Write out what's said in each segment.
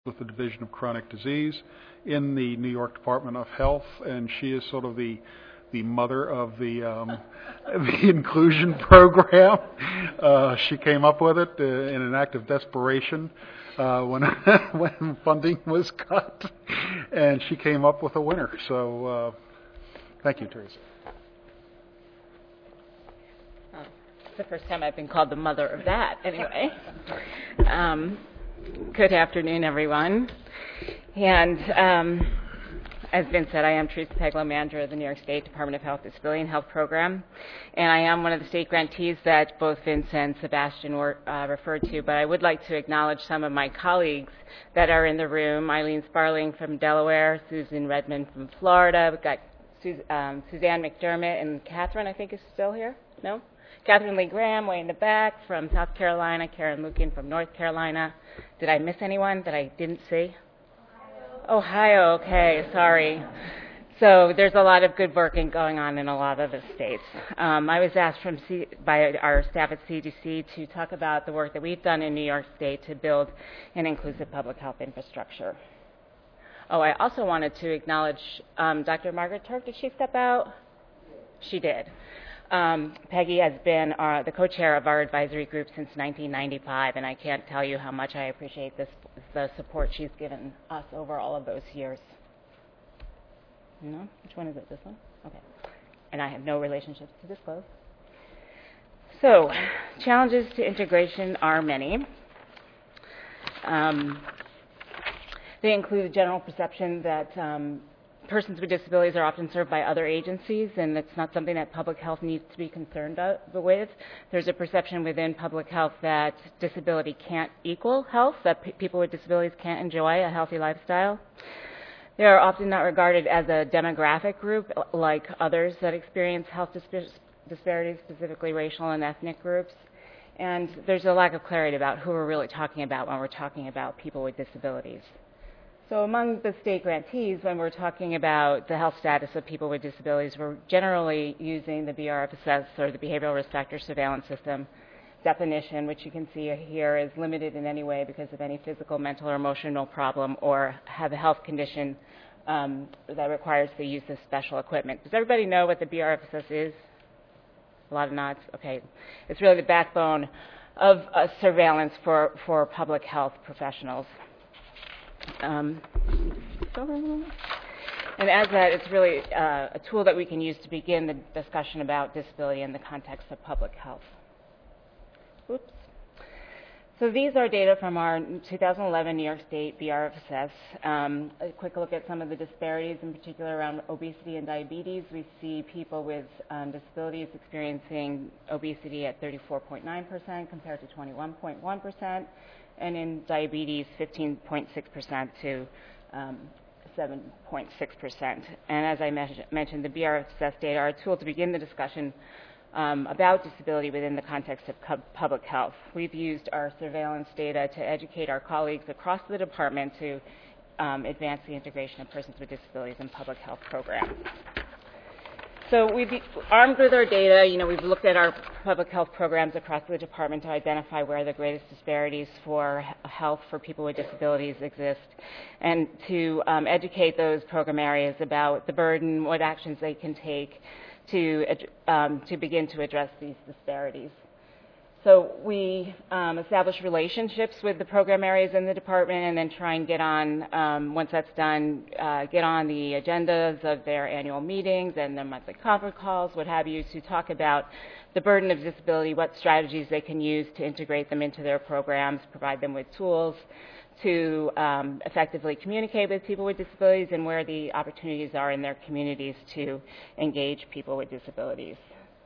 with the Division of Chronic Disease in the New York Department of Health, and she is sort of the mother of the the inclusion program. She came up with it in an act of desperation when when funding was cut, and she came up with a winner. So thank you, Teresa. It's the first time I've been called the mother of that. Anyway, good afternoon, everyone. And as Vince said, I am Teresa Peglow, manager of the New York State Department of Health Disability and Health Program, and I am one of the state grantees that both Vince and Sebastian referred to. But I would like to acknowledge some of my colleagues that are in the room: Eileen Sparling from Delaware, Susan Redmond from Florida. We've got Suzanne McDermott, and Catherine, I think, is still here. No? Catherine Lee Graham, way in the back, from South Carolina. Karen Lukin from North Carolina. Did I miss anyone that I didn't see? Ohio, okay, sorry. So there's a lot of good work going on in a lot of the states. I was asked by our staff at CDC to talk about the work that we've done in New York State to build an inclusive public health infrastructure. Oh, I also wanted to acknowledge Dr. Margaret Turk. Did she step out? She did. Peggy has been the co-chair of our advisory group since 1995, and I can't tell you how much I appreciate the support she's given us over all of those years. No? Which one is it? This one? Okay. And I have no relationships to disclose. So, challenges to integration are many. They include the general perception that persons with disabilities are often served by other agencies, and it's not something that public health needs to be concerned with. There's a perception within public health that disability can't equal health, that people with disabilities can't enjoy a healthy lifestyle. They are often not regarded as a demographic group like others that experience health disparities, specifically racial and ethnic groups. And there's a lack of clarity about who we're really talking about when we're talking about people with disabilities. So among the state grantees, when we're talking about the health status of people with disabilities, we're generally using the BRFSS, or the Behavioral Risk Factor Surveillance System definition, which you can see here is limited in any way because of any physical, mental, or emotional problem, or have a health condition that requires the use of special equipment. Does everybody know what the BRFSS is? A lot of nods. Okay. It's really the backbone of surveillance for public health professionals. And as that, it's really a tool that we can use to begin the discussion about disability in the context of public health. Oops. So these are data from our 2011 New York State BRFSS. A quick look at some of the disparities, in particular around obesity and diabetes. We see people with disabilities experiencing obesity at 34.9% compared to 21.1%. And in diabetes, 15.6% to 7.6%. And as I mentioned, the BRFSS data are a tool to begin the discussion about disability within the context of public health. We've used our surveillance data to educate our colleagues across the department to advance the integration of persons with disabilities in public health programs. So we've armed with our data, we've looked at our public health programs across the department to identify where the greatest disparities for health for people with disabilities exist, and to educate those program areas about the burden, what actions they can take to begin to address these disparities. So we establish relationships with the program areas in the department, and then try and get on, once that's done, get on the agendas of their annual meetings and their monthly conference calls, what have you, to talk about the burden of disability, what strategies they can use to integrate them into their programs, provide them with tools to effectively communicate with people with disabilities, and where the opportunities are in their communities to engage people with disabilities.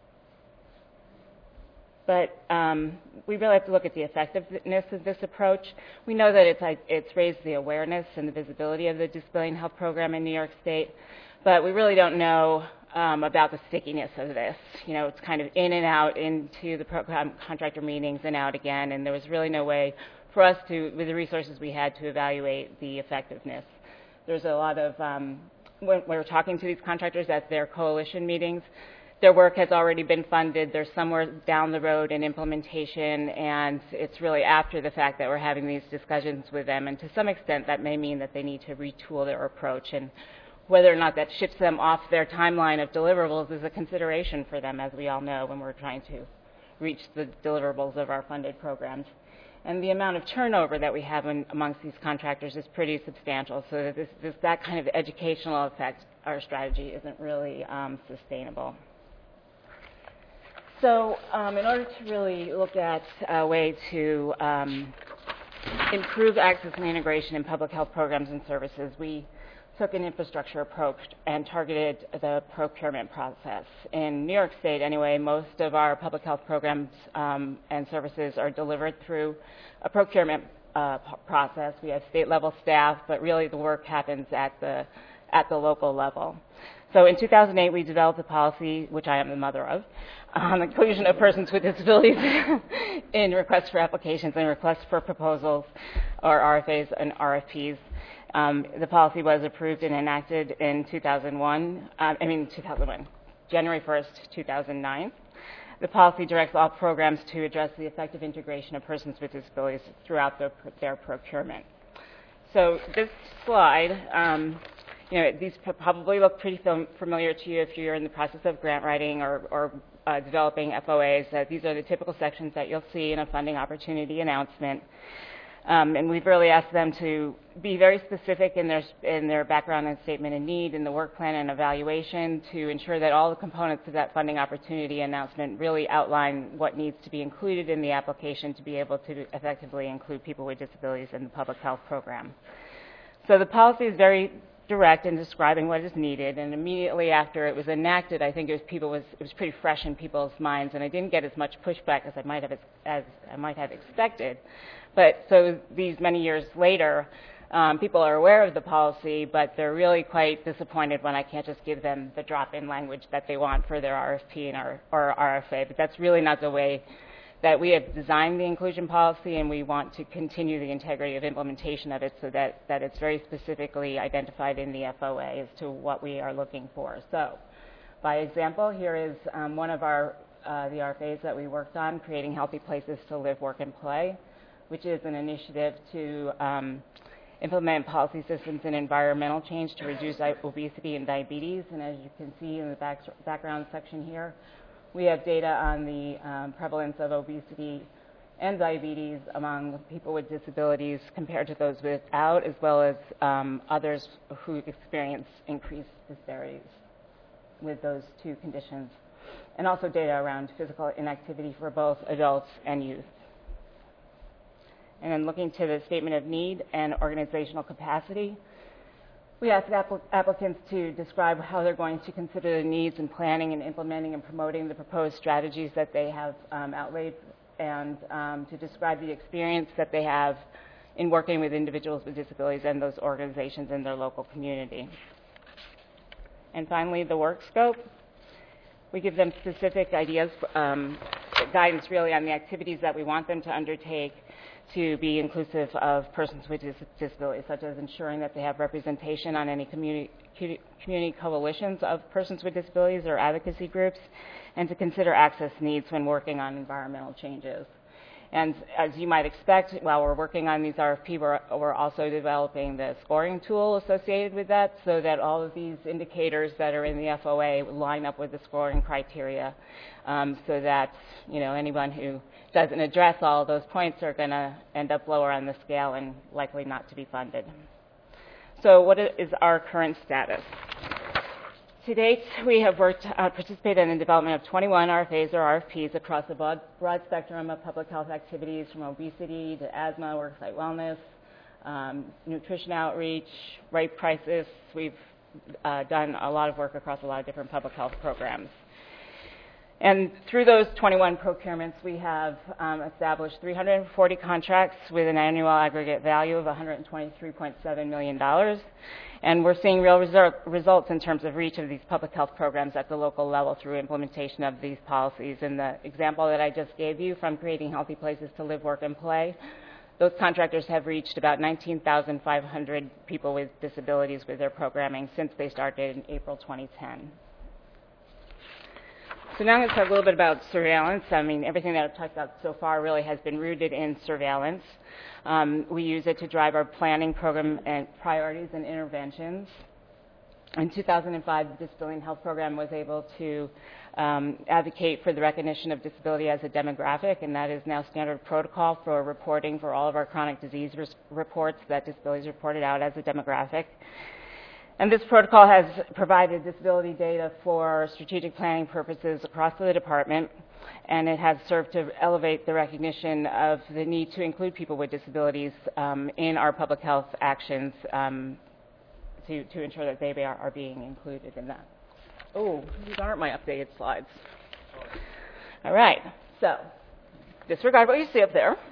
But we really have to look at the effectiveness of this approach. We know that it's raised the awareness and the visibility of the Disability and Health Program in New York State, but we really don't know about the stickiness of this. It's kind of in and out into the program contractor meetings and out again, and there was really no way for us to, with the resources we had, to evaluate the effectiveness. There's a lot of, when we're talking to these contractors at their coalition meetings, their work has already been funded. They're somewhere down the road in implementation, and it's really after the fact that we're having these discussions with them. And to some extent, that may mean that they need to retool their approach. And whether or not that shifts them off their timeline of deliverables is a consideration for them, as we all know, when we're trying to reach the deliverables of our funded programs. And the amount of turnover that we have amongst these contractors is pretty substantial. So that kind of educational effect, our strategy isn't really sustainable. So in order to really look at a way to improve access and integration in public health programs and services, we took an infrastructure approach and targeted the procurement process. In New York State, anyway, most of our public health programs and services are delivered through a procurement process. We have state-level staff, but really the work happens at the local level. So in 2008, we developed a policy, which I am the mother of, on the inclusion of persons with disabilities in requests for applications and requests for proposals, or RFAs and RFPs. The policy was approved and enacted in 2001, January 1st, 2009. The policy directs all programs to address the effective integration of persons with disabilities throughout their procurement. So this slide, these probably look pretty familiar to you if you're in the process of grant writing or developing FOAs. These are the typical sections that you'll see in a funding opportunity announcement. And we've really asked them to be very specific in their background and statement of need, in the work plan and evaluation, to ensure that all the components of that funding opportunity announcement really outline what needs to be included in the application to be able to effectively include people with disabilities in the public health program. So the policy is very direct in describing what is needed, and immediately after it was enacted, I think it was pretty fresh in people's minds, and I didn't get as much pushback as I might have expected. But so these many years later, people are aware of the policy, but they're really quite disappointed when I can't just give them the drop-in language that they want for their RFP or RFA. But that's really not the way that we have designed the inclusion policy, and we want to continue the integrity of implementation of it so that it's very specifically identified in the FOA as to what we are looking for. So, by example, here is one of the RFAs that we worked on, Creating Healthy Places to Live, Work, and Play, which is an initiative to implement policy systems and environmental change to reduce obesity and diabetes. And as you can see in the background section here, we have data on the prevalence of obesity and diabetes among people with disabilities compared to those without, as well as others who experience increased disparities with those two conditions, and also data around physical inactivity for both adults and youth. And then looking to the statement of need and organizational capacity, we asked applicants to describe how they're going to consider the needs in planning and implementing and promoting the proposed strategies that they have outlaid, and to describe the experience that they have in working with individuals with disabilities and those organizations in their local community. And finally, the work scope. We give them specific ideas, guidance really on the activities that we want them to undertake to be inclusive of persons with disabilities, such as ensuring that they have representation on any community coalitions of persons with disabilities or advocacy groups, and to consider access needs when working on environmental changes. And as you might expect, while we're working on these RFP, we're also developing the scoring tool associated with that, so that all of these indicators that are in the FOA line up with the scoring criteria, so that anyone who doesn't address all of those points are going to end up lower on the scale and likely not to be funded. So what is our current status? To date, we have participated in the development of 21 RFAs or RFPs across a broad spectrum of public health activities, from obesity to asthma, worksite wellness, nutrition outreach, right prices. We've done a lot of work across a lot of different public health programs. And through those 21 procurements, we have established 340 contracts with an annual aggregate value of $123.7 million. And we're seeing real results in terms of reach of these public health programs at the local level through implementation of these policies. In the example that I just gave you from Creating Healthy Places to Live, Work, and Play, those contractors have reached about 19,500 people with disabilities with their programming since they started in April 2010. So now I'm going to talk a little bit about surveillance. I mean, everything that I've talked about so far really has been rooted in surveillance. We use it to drive our planning program and priorities and interventions. In 2005, the Disability and Health Program was able to advocate for the recognition of disability as a demographic, and that is now standard protocol for reporting for all of our chronic disease reports that disability is reported out as a demographic. And this protocol has provided disability data for strategic planning purposes across the department, and it has served to elevate the recognition of the need to include people with disabilities in our public health actions to ensure that they are being included in that. Oh, these aren't my updated slides. All right, so disregard what you see up there.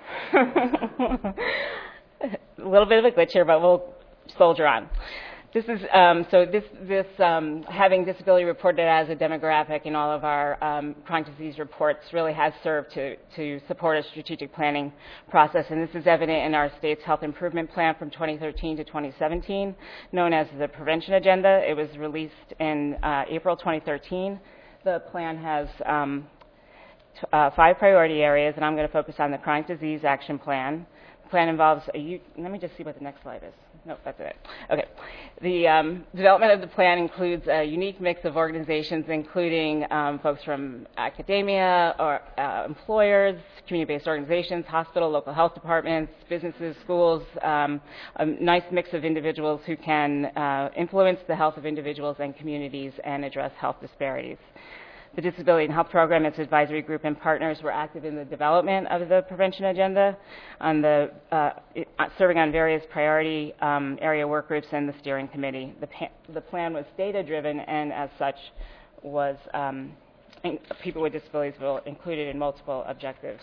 A little bit of a glitch here, but we'll soldier on. This is having disability reported as a demographic in all of our chronic disease reports really has served to support a strategic planning process, and this is evident in our state's health improvement plan from 2013 to 2017, known as the Prevention Agenda. It was released in April 2013. The plan has 5 priority areas, and I'm going to focus on the Chronic Disease Action Plan. The plan involves let me just see what the next slide is. No, that's it. Okay. The development of the plan includes a unique mix of organizations, including folks from academia, or employers, community-based organizations, hospital, local health departments, businesses, schools, a nice mix of individuals who can influence the health of individuals and communities and address health disparities. The Disability and Health Program, its advisory group, and partners were active in the development of the Prevention Agenda, serving on various priority area work groups and the steering committee. The plan was data-driven, and as such, was people with disabilities were included in multiple objectives.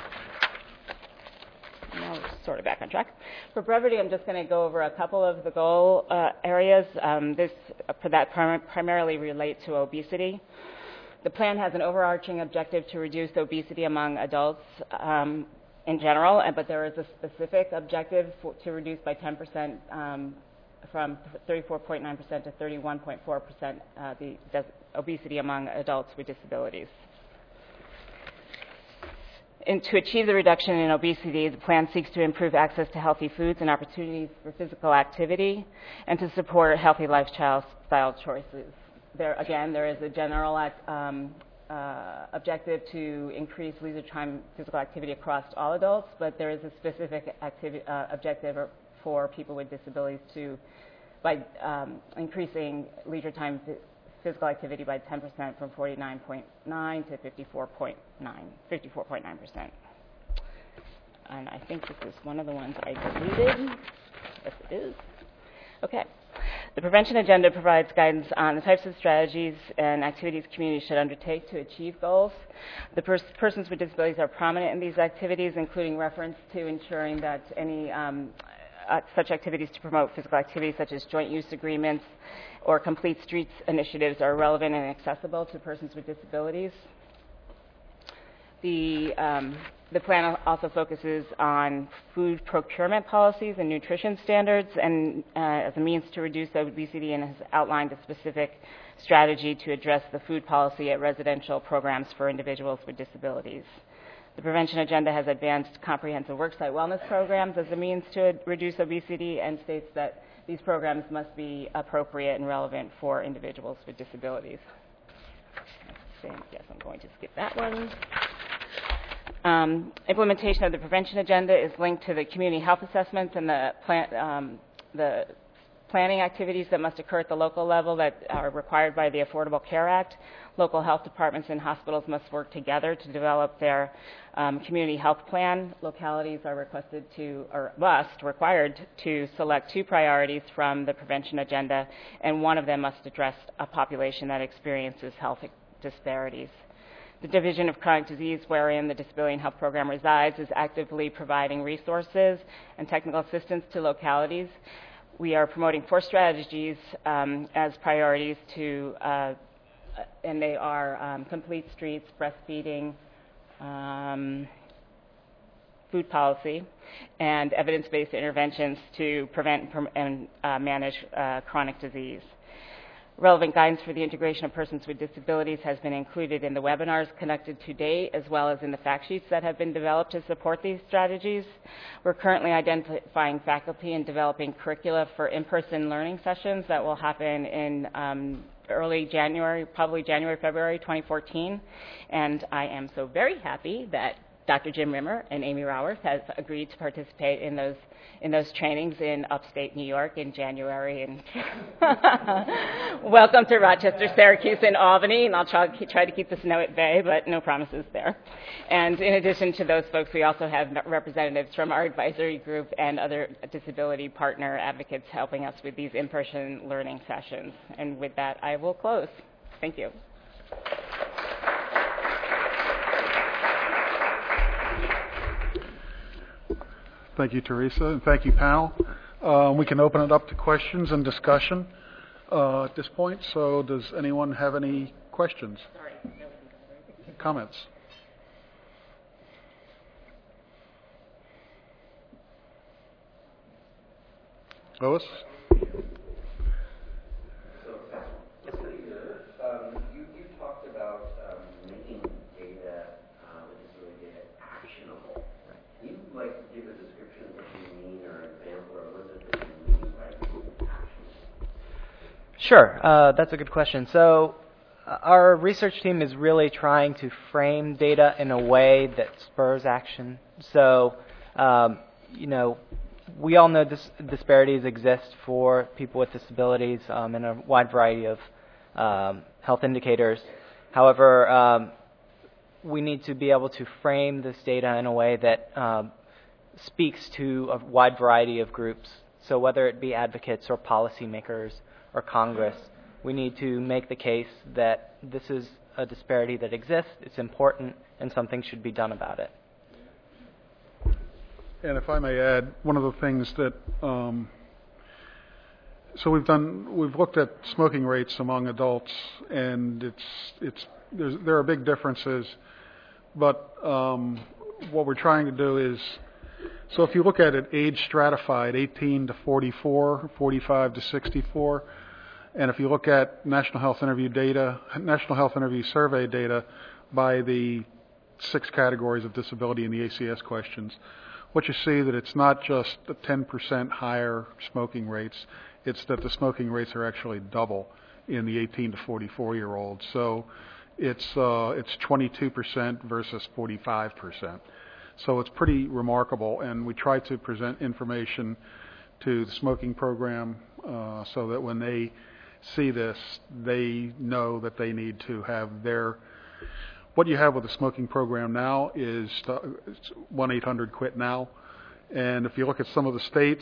Now we're sort of back on track. For brevity, I'm just going to go over a couple of the goal areas that primarily relate to obesity. The plan has an overarching objective to reduce obesity among adults in general, but there is a specific objective to reduce by 10% from 34.9% to 31.4% the obesity among adults with disabilities. And to achieve the reduction in obesity, the plan seeks to improve access to healthy foods and opportunities for physical activity, and to support healthy lifestyle choices. There is a general objective to increase leisure time physical activity across all adults, but there is a specific objective for people with disabilities by increasing leisure time physical activity by 10% from 49.9 to 54.9%. And I think this is one of the ones I deleted. Yes, it is. Okay. The Prevention Agenda provides guidance on the types of strategies and activities communities should undertake to achieve goals. The persons with disabilities are prominent in these activities, including reference to ensuring that any such activities to promote physical activity, such as joint use agreements or complete streets initiatives, are relevant and accessible to persons with disabilities. The plan also focuses on food procurement policies and nutrition standards, and as a means to reduce obesity, and has outlined a specific strategy to address the food policy at residential programs for individuals with disabilities. The Prevention Agenda has advanced comprehensive worksite wellness programs as a means to reduce obesity, and states that these programs must be appropriate and relevant for individuals with disabilities. I guess I'm going to skip that one. Implementation of the Prevention Agenda is linked to the community health assessments and the planning activities that must occur at the local level that are required by the Affordable Care Act. Local health departments and hospitals must work together to develop their community health plan. Localities are required to select 2 priorities from the Prevention Agenda, and one of them must address a population that experiences health disparities. The Division of Chronic Disease, wherein the Disability and Health Program resides, is actively providing resources and technical assistance to localities. We are promoting 4 strategies as priorities and they are complete streets, breastfeeding, food policy, and evidence-based interventions to prevent and manage chronic disease. Relevant guidance for the integration of persons with disabilities has been included in the webinars conducted to date, as well as in the fact sheets that have been developed to support these strategies. We're currently identifying faculty and developing curricula for in-person learning sessions that will happen in early January, probably January, February 2014. And I am so very happy that Dr. Jim Rimmer and Amy Rowers has agreed to participate in those trainings in upstate New York in January. And welcome to Rochester, Syracuse, and Albany. And I'll try to keep the snow at bay, but no promises there. And in addition to those folks, we also have representatives from our advisory group and other disability partner advocates helping us with these in-person learning sessions. And with that, I will close. Thank you. Thank you, Teresa, and thank you, panel. We can open it up to questions and discussion at this point. So does anyone have any questions? Comments? Lois? You talked about making data, disability data, actionable. Can you give a description of what you mean, or an example, or what is it that you mean by actionable? Sure, that's a good question. So our research team is really trying to frame data in a way that spurs action. So, we all know disparities exist for people with disabilities in a wide variety of health indicators. However, we need to be able to frame this data in a way that speaks to a wide variety of groups. So whether it be advocates or policymakers or Congress, we need to make the case that this is a disparity that exists, it's important, and something should be done about it. And if I may add, one of the things that so we've looked at smoking rates among adults, and there are big differences. But what we're trying to do is, so if you look at it age stratified, 18 to 44, 45 to 64, and if you look at National Health Interview Survey data by the 6 categories of disability in the ACS questions, what you see that it's not just the 10% higher smoking rates, it's that the smoking rates are actually double in the 18 to 44-year-olds. So it's 22% versus 45%. So it's pretty remarkable, and we try to present information to the smoking program so that when they see this, they know that they need to have what you have with the smoking program now is 1-800-QUIT-NOW. And if you look at some of the states,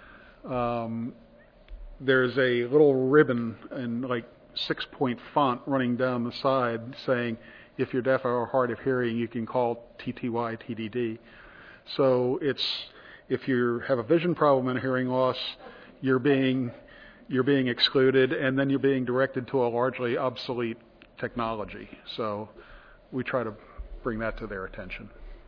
there's a little ribbon in 6-point font running down the side saying, if you're deaf or hard of hearing, you can call TTY TDD. So if you have a vision problem and a hearing loss, you're being excluded, and then you're being directed to a largely obsolete technology. So we try to bring that to their attention.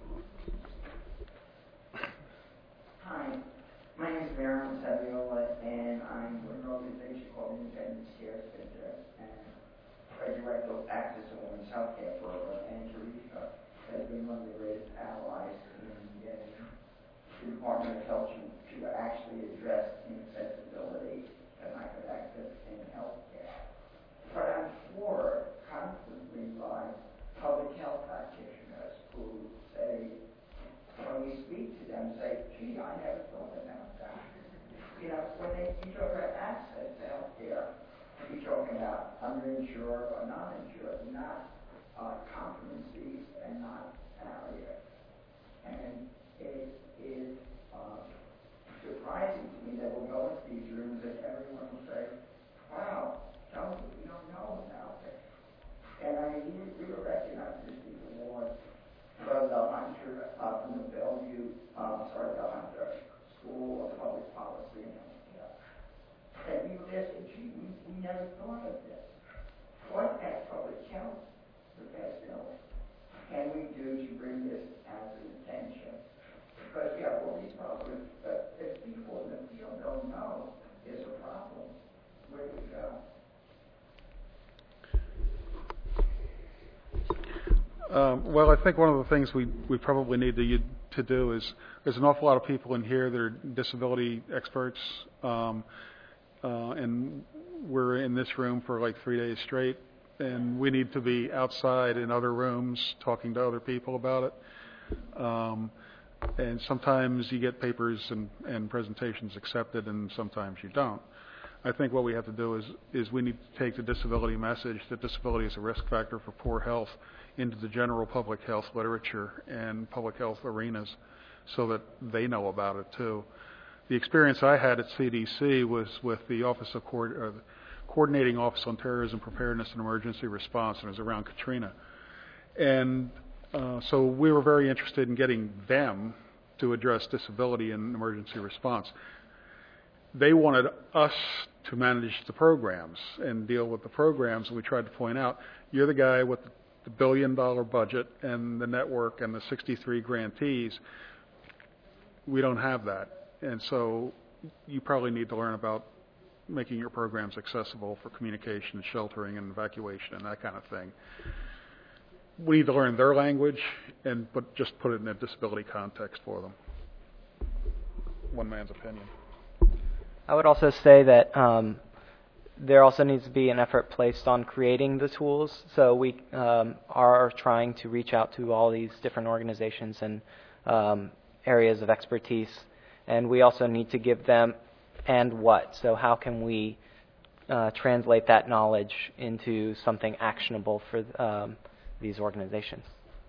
Hi, my name is Baron Saviola, and I'm with an organization called Independence Care Center, and I direct the Access to Women's Healthcare Program, and Teresa has been one of the greatest allies in getting the Department of Health to actually address inaccessibility and lack of access in healthcare. But I'm floored constantly by public health practitioners who say, when we speak to them, say, gee, I never thought about that. When you talk about access to health care, you're talking about underinsured or non-insured, not competencies and not barriers. And it is surprising to me that we'll go into these rooms and everyone will say, wow, tell me, we don't know about this. And I mean, we were recognized as these awards from the Hunter, from the Bellevue, the Hunter School of Public Policy and Healthcare. And we listened, gee, we never thought of this. What as public health professionals can we do to bring this as an attention? Because, all these problems, but if people in the field don't know there's a problem, where do we go? Well, I think one of the things we probably need to do is there's an awful lot of people in here that are disability experts, and we're in this room for like 3 days straight, and we need to be outside in other rooms talking to other people about it. And sometimes you get papers and presentations accepted, and sometimes you don't. I think what we have to do is we need to take the disability message that disability is a risk factor for poor health into the general public health literature and public health arenas so that they know about it too. The experience I had at CDC was with the Coordinating Office on Terrorism Preparedness and Emergency Response, and it was around Katrina. And so we were very interested in getting them to address disability and emergency response. They wanted us to manage the programs and deal with the programs, and we tried to point out, you're the guy with the $1 billion budget and the network and the 63 grantees. We don't have that. And so you probably need to learn about making your programs accessible for communication, sheltering, and evacuation, and that kind of thing. We need to learn their language, but just put it in a disability context for them. One man's opinion. I would also say that there also needs to be an effort placed on creating the tools. So we are trying to reach out to all these different organizations and areas of expertise, and we also need to give them and what. So how can we translate that knowledge into something actionable for these organizations?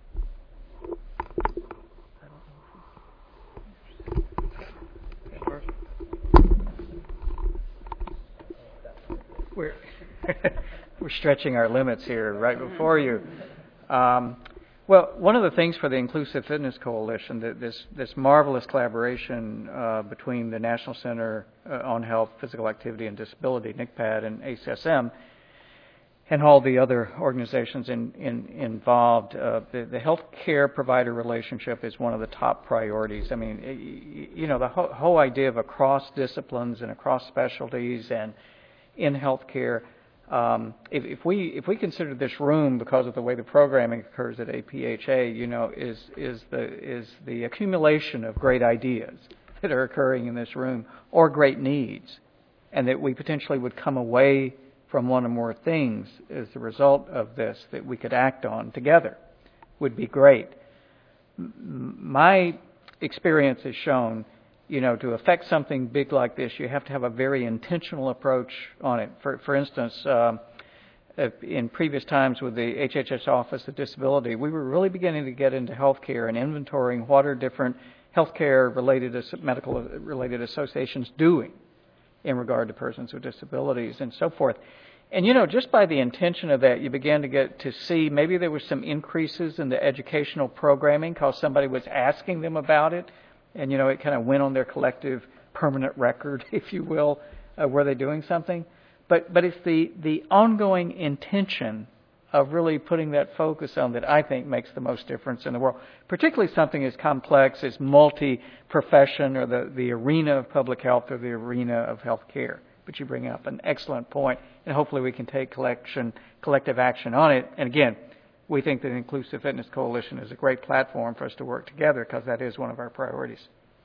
We're stretching our limits here right before you. Well, one of the things for the Inclusive Fitness Coalition, this marvelous collaboration between the National Center on Health, Physical Activity and Disability, NCPAD, and ACSM, and all the other organizations involved, the healthcare provider relationship is one of the top priorities. I mean, you know, the whole idea of across disciplines and across specialties and in healthcare. If we consider this room, because of the way the programming occurs at APHA, you know, is the accumulation of great ideas that are occurring in this room, or great needs, and that we potentially would come away from one or more things as a result of this that we could act on together, would be great. My experience has shown, you know, to affect something big like this, you have to have a very intentional approach on it. For instance, in previous times with the HHS Office of Disability, we were really beginning to get into healthcare and inventorying what are different healthcare-related, medical-related associations doing in regard to persons with disabilities and so forth. And, you know, just by the intention of that, you began to get to see maybe there were some increases in the educational programming because somebody was asking them about it. And, you know, it kind of went on their collective permanent record, if you will, were they doing something? But it's the ongoing intention of really putting that focus on that I think makes the most difference in the world, particularly something as complex as multi-profession or the arena of public health or the arena of health care. But you bring up an excellent point, and hopefully we can take collective action on it. And again, we think that the Inclusive Fitness Coalition is a great platform for us to work together because that is one of our priorities.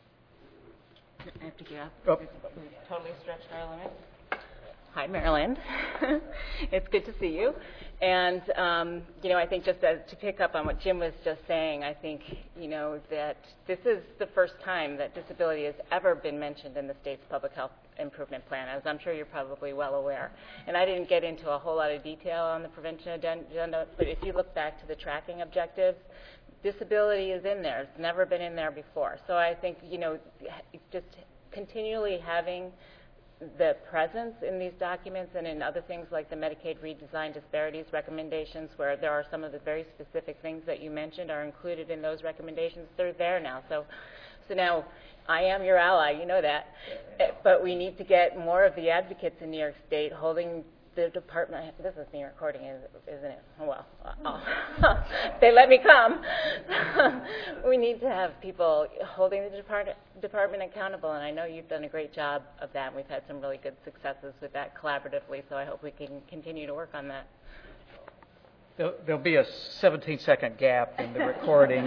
I have to get up. Oh. We've totally stretched our limits. Hi, Marilyn. It's good to see you. And, you know, I think just to pick up on what Jim was just saying, I think, you know, that this is the first time that disability has ever been mentioned in the state's public health improvement plan, as I'm sure you're probably well aware. And I didn't get into a whole lot of detail on the prevention agenda, but if you look back to the tracking objectives, disability is in there. It's never been in there before. So I think, you know, just continually having the presence in these documents and in other things like the Medicaid redesign disparities recommendations, where there are some of the very specific things that you mentioned are included in those recommendations. They're there now. So now I am your ally, you know that. But we need to get more of the advocates in New York State holding the department. This is me recording, isn't it? Well, they let me come. We need to have people holding the department accountable, and I know you've done a great job of that. And we've had some really good successes with that collaboratively, so I hope we can continue to work on that. There'll be a 17-second gap in the recording.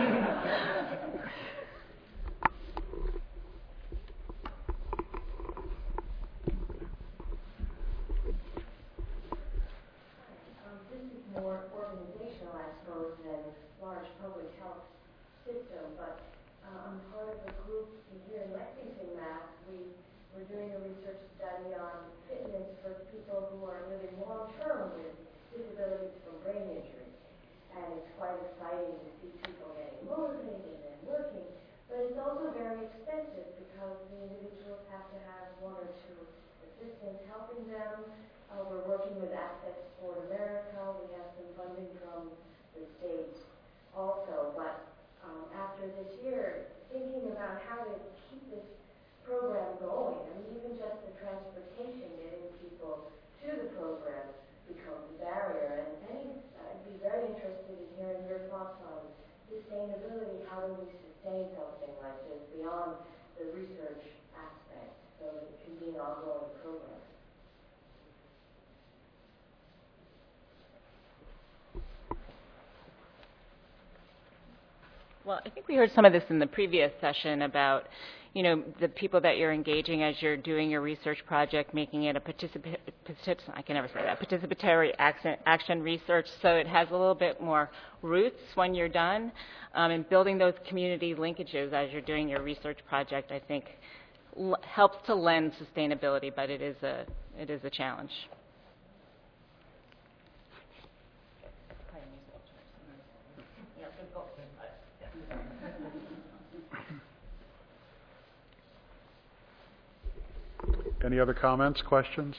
This is more organizational, I suppose, than large public health system, but I'm part of a group here in Lexington, Mass. We're doing a research study on fitness for people who are living long-term with disabilities from brain injury. And it's quite exciting to see people getting motivated and working, but it's also very expensive because the individuals have to have one or two assistants helping them. We're working with Access Sport America. We have some funding from the state also, but after this year, thinking about how to keep this program going, I mean, even just the transportation, getting people to the program becomes a barrier. And I'd be very interested in hearing your thoughts on sustainability. How do we sustain something like this beyond the research aspect so that it can be an ongoing program? Well, I think we heard some of this in the previous session about, the people that you're engaging as you're doing your research project, making it a participatory action research, so it has a little bit more roots when you're done, and building those community linkages as you're doing your research project, I think, helps to lend sustainability, but it is a challenge. Any other comments, questions?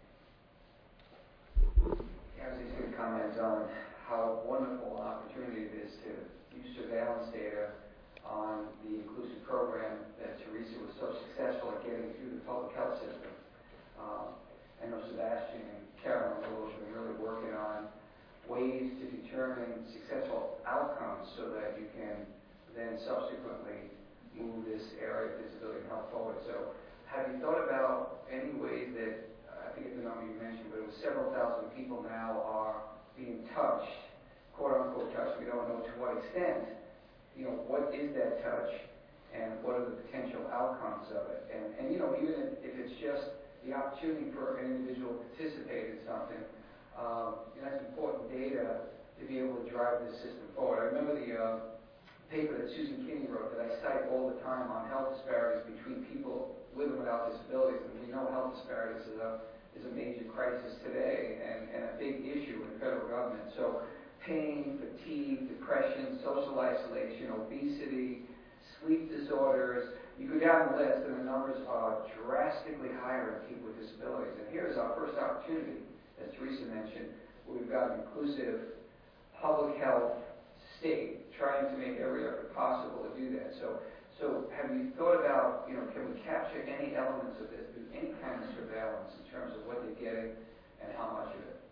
I was just going to comment on how wonderful an opportunity it is to use surveillance data on the inclusive program that Teresa was so successful at getting through the public health system. I know Sebastian and Carolyn have been really working on ways to determine successful outcomes so that you can then subsequently move this area of disability and health forward. So have you thought about any ways that, I think it's the number you mentioned, but it was several thousand people now are being touched, quote-unquote touched, we don't know to what extent, what is that touch and what are the potential outcomes of it? And even if it's just the opportunity for an individual to participate in something, that's important data to be able to drive this system forward. I remember the paper that Susan Kinney wrote that I cite all the time on health disparities between people with and without disabilities, and we know health disparities is a major crisis today and a big issue in the federal government. So pain, fatigue, depression, social isolation, obesity, sleep disorders, you go down the list and the numbers are drastically higher in people with disabilities. And here's our first opportunity, as Teresa mentioned, where we've got an inclusive public health state trying to make every effort possible to do that. So have you thought about, can we capture any elements of this, do any kind of surveillance in terms of what they're getting and how much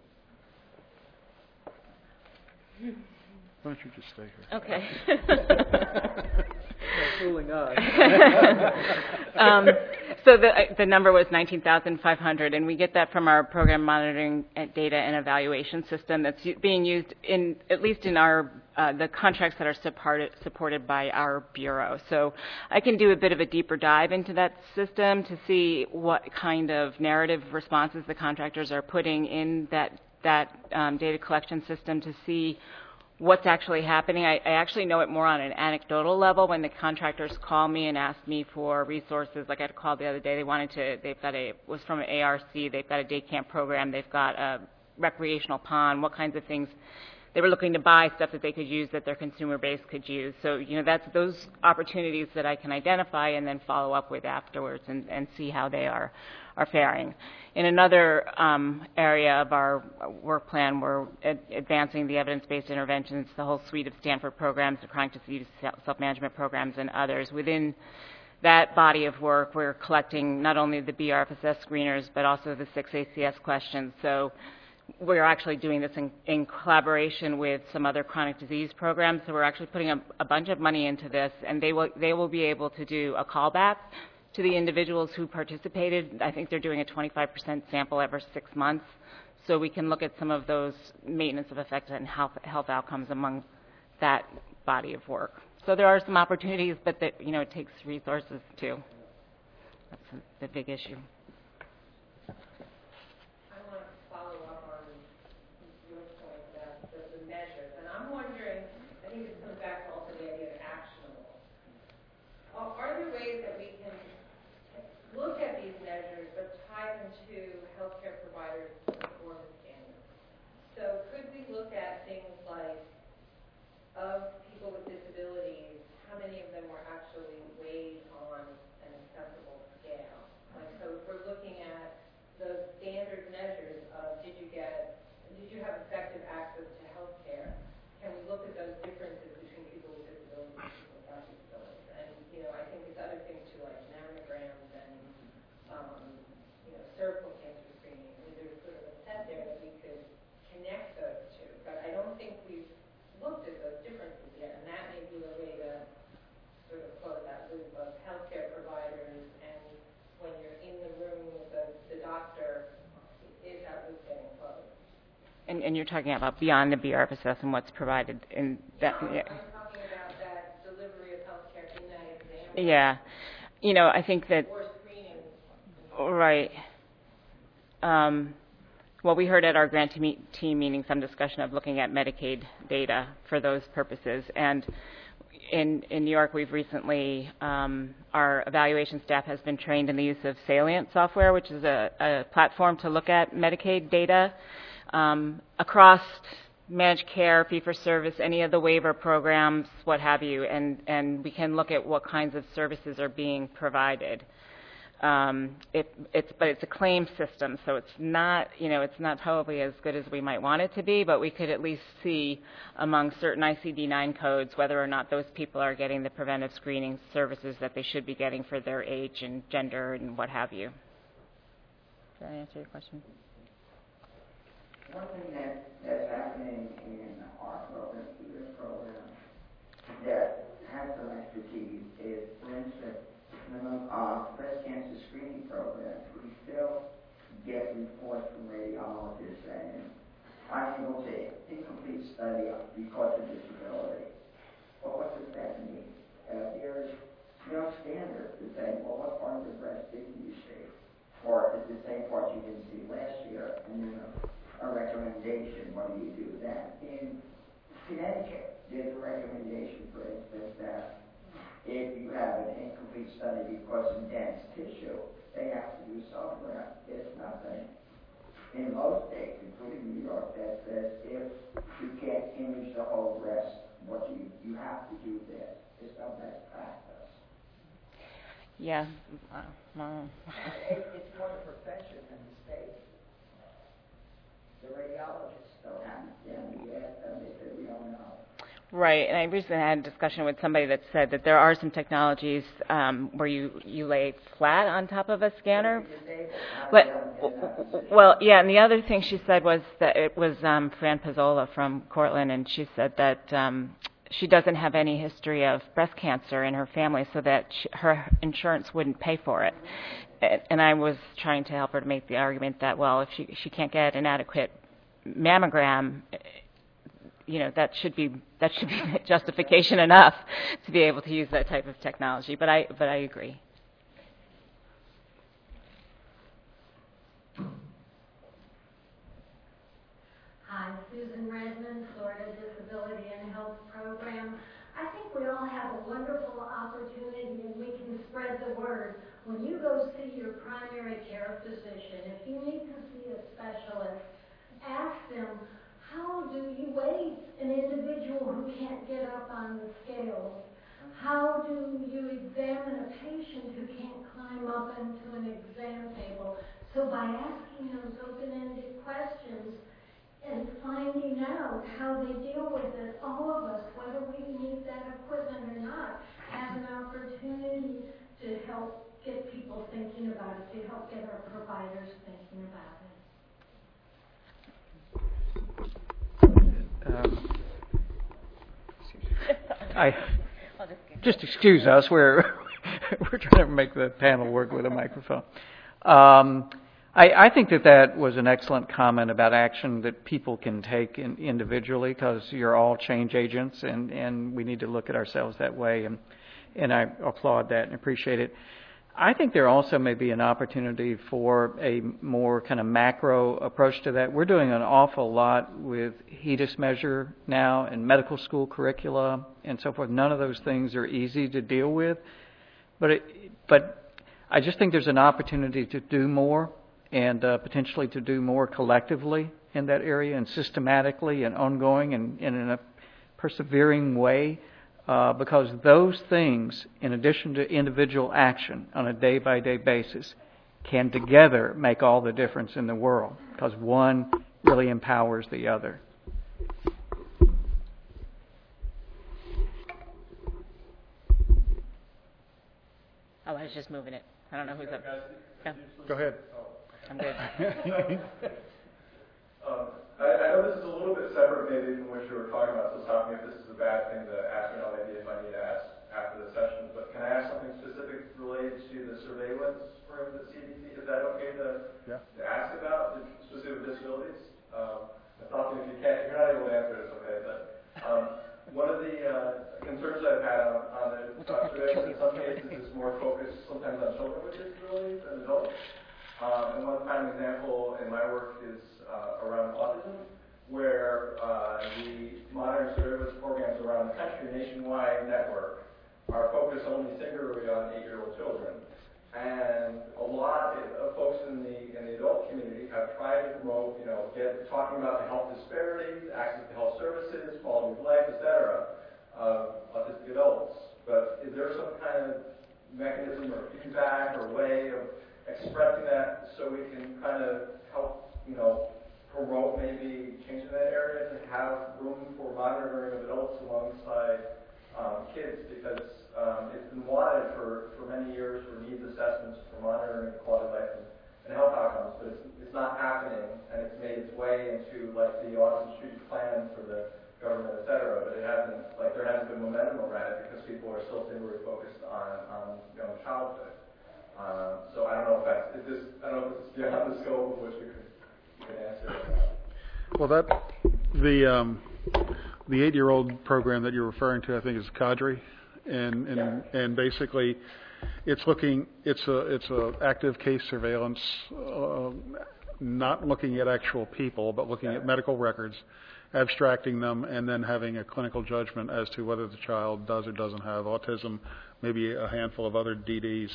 of it? Why don't you just stay here? Okay. Fooling us. So the number was 19,500, and we get that from our program monitoring data and evaluation system that's being used at least in our the contracts that are supported by our bureau. So I can do a bit of a deeper dive into that system to see what kind of narrative responses the contractors are putting in that data collection system to see what's actually happening. I actually know it more on an anecdotal level when the contractors call me and ask me for resources. Like I had a call the other day, it was from an ARC, they've got a day camp program, they've got a recreational pond, what kinds of things. They were looking to buy stuff that they could use that their consumer base could use. So, that's those opportunities that I can identify and then follow up with afterwards and see how they are faring. In another area of our work plan, we're advancing the evidence-based interventions, the whole suite of Stanford programs, the chronic disease self-management programs, and others. Within that body of work, we're collecting not only the BRFSS screeners, but also the 6 ACS questions. So we're actually doing this in collaboration with some other chronic disease programs. So we're actually putting a bunch of money into this, and they will be able to do a callback to the individuals who participated. I think they're doing a 25% sample every 6 months. So we can look at some of those maintenance of effect and health outcomes among that body of work. So there are some opportunities, but that, it takes resources too. That's the big issue. I want to follow up on your point about the measures, and I'm wondering, I think this comes back to also the idea of actionable. Are there ways that we can look at these measures but tie them to healthcare providers' performance standards? So could we look at things like, of people with disabilities, how many of them were actually weighed on an acceptable scale? Like, so if we're looking at the standard measures of did you have effective access to health care, can we look at those differences between people with disabilities and people without disabilities? And, I think there's other things too, like mammograms and, cervical cancer screening. I mean, there's sort of a set there that we could connect those two, but I don't think we've looked at those differences yet, and that may be a way to sort of close that loop of healthcare providers, and when you're in the room with the doctor, is that loop getting closed? And you're talking about beyond the BRFSS and what's provided in that. No, I'm talking about that delivery of healthcare in that example. Yeah. I think that. Or screening. Right. Well, we heard at our grant team meeting some discussion of looking at Medicaid data for those purposes. And in New York, we've recently, our evaluation staff has been trained in the use of Salient software, which is a platform to look at Medicaid data across managed care, fee-for-service, any of the waiver programs, what have you, and we can look at what kinds of services are being provided. But it's a claim system, so it's not probably as good as we might want it to be, but we could at least see among certain ICD-9 codes whether or not those people are getting the preventive screening services that they should be getting for their age and gender and what have you. Did I answer your question? One thing that's happening in our program, either program, that has some expertise is, for instance, breast cancer screening program. We still get reports from radiologists saying, unable to incomplete study because of disability. Well, what does that mean? There's no standard to say, well, what part of the breast didn't you see? Or is the same part you didn't see last year? And then a recommendation, what do you do then? In Connecticut, there's a recommendation, for instance, that if you have an incomplete study because of dense tissue, they have to do software. It's nothing in most states, including New York, that says if you can't image the whole breast, what you have to do this. It's no best practice. Yeah. It's more the profession than the state. The radiologists don't understand it yet, and they say we don't know. Right, and I recently had a discussion with somebody that said that there are some technologies where you lay flat on top of a scanner. Well, yeah, and the other thing she said was that it was Fran Pizzola from Cortland, and she said that she doesn't have any history of breast cancer in her family, so that her insurance wouldn't pay for it. And I was trying to help her to make the argument that, well, if she can't get an adequate mammogram, that should be justification enough to be able to use that type of technology. But I agree. Hi, Susan Redmond, Florida Disability and Health Program. I think we all have a wonderful opportunity, and we can spread the word. When you go see your primary care physician, if you need to see a specialist, ask them, how do you weigh an individual who can't get up on the scales? How do you examine a patient who can't climb up into an exam table? So by asking those open-ended questions and finding out how they deal with it, all of us, whether we need that equipment or not, have an opportunity to help get people thinking about it, to help get our providers thinking about it. Just excuse us. We're trying to make the panel work with a microphone. I think that was an excellent comment about action that people can take individually, because you're all change agents, and we need to look at ourselves that way, and I applaud that and appreciate it. I think there also may be an opportunity for a more kind of macro approach to that. We're doing an awful lot with HEDIS measure now and medical school curricula and so forth. None of those things are easy to deal with, but I just think there's an opportunity to do more, and potentially to do more collectively in that area, and systematically and ongoing and in a persevering way, because those things, in addition to individual action on a day-by-day basis, can together make all the difference in the world, because one really empowers the other. Oh, I was just moving it. I don't know who's up. No. Go ahead. I'm good. I know this is a little bit separate maybe from what you were talking about, so stop me if this is a bad thing to ask, maybe if I need to ask after the session, but can I ask something specific related to the surveillance rooms at CDC? Is that okay to ask about the specific disabilities? Stop me if you can't. If you're not able to answer it, it's okay. But one of the concerns I've had on the surveillance in some cases is more focused sometimes on children with disabilities than adults. And one prime example in my work is around autism, where the monitoring surveillance programs around the country, nationwide network, are focused only singularly on 8-year-old children. And a lot of folks in the adult community have tried to promote, talking about the health disparities, access to health services, quality of life, etc., of autistic adults. But is there some kind of mechanism or feedback or way of expressing that so we can kind of help, promote maybe change in that area to have room for monitoring of adults alongside kids, because it's been wanted for many years for needs assessments for monitoring quality of life and health outcomes, but it's not happening, and it's made its way into like the Autism Street Plan for the government, et cetera, but there hasn't been momentum around it because people are still singularly focused on young childhood. So I don't know if this is beyond the scope of what you can answer. Well, the 8-year-old program that you're referring to, I think, is Cadre, and basically, it's a active case surveillance, not looking at actual people, but looking at medical records, abstracting them, and then having a clinical judgment as to whether the child does or doesn't have autism, maybe a handful of other DDs.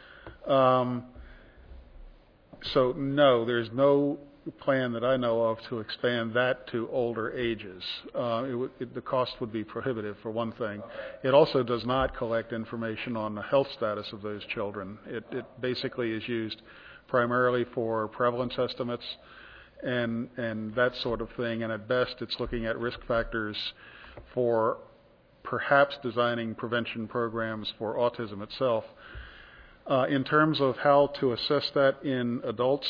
So no, there's no plan that I know of to expand that to older ages. The cost would be prohibitive, for one thing. It also does not collect information on the health status of those children. It basically is used primarily for prevalence estimates and that sort of thing, and at best it's looking at risk factors for perhaps designing prevention programs for autism itself. In terms of how to assess that in adults,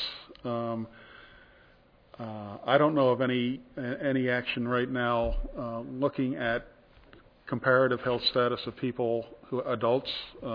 I don't know of any action right now looking at comparative health status of people adults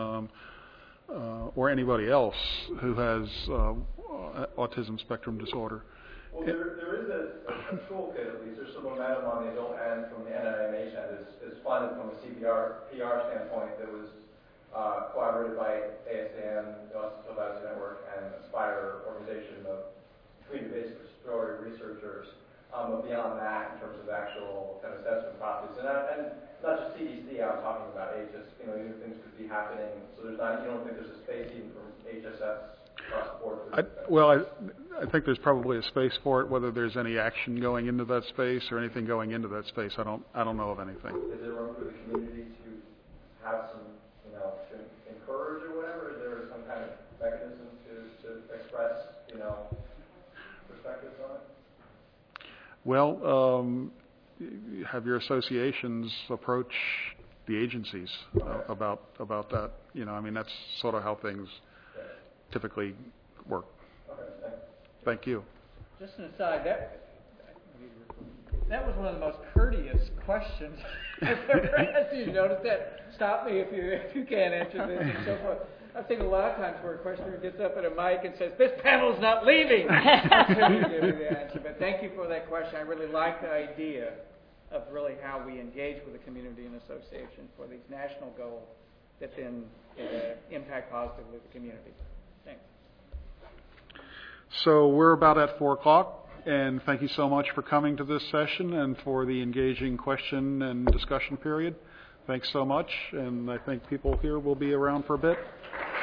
or anybody else who has autism spectrum disorder. Well, there is a toolkit, at least. There's some momentum on the adult end from the NIMH end. It's funded from a PR standpoint that was collaborated by ASAN, the Autism Advisory Network, and Aspire organization of community-based respiratory researchers. But beyond that, in terms of actual kind of assessment process, and not just CDC, I'm talking about HS. Even things could be happening. So you don't think there's a space even for HSS across the board? I think there's probably a space for it. Whether there's any action going into that space or anything going into that space, I don't know of anything. Is there room for the community to have some, to encourage or whatever? Is there some kind of mechanism to express, perspectives on it? Well, have your associations approach the agencies about that. That's sort of how things typically work. Okay, thanks. Thank you. Just an aside, that was one of the most courteous questions I've ever asked. You notice that? Stop me if you can't answer this and so forth. I've seen a lot of times where a questioner gets up at a mic and says, "This panel's not leaving." Until you give me the answer. But thank you for that question. I really like the idea of really how we engage with the community and association for these national goals that then impact positively the community. Thanks. So we're about at 4 o'clock, and thank you so much for coming to this session and for the engaging question and discussion period. Thanks so much, and I think people here will be around for a bit.